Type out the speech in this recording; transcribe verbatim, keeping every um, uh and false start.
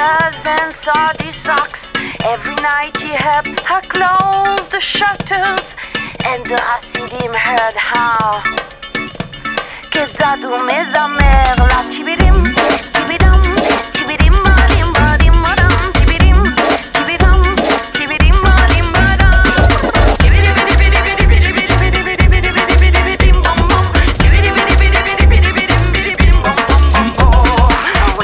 slippers and sardine socks. Every night he helped her close the shutters, and the Hasidim heard how כיצד הוא מזמר לצ'יבירים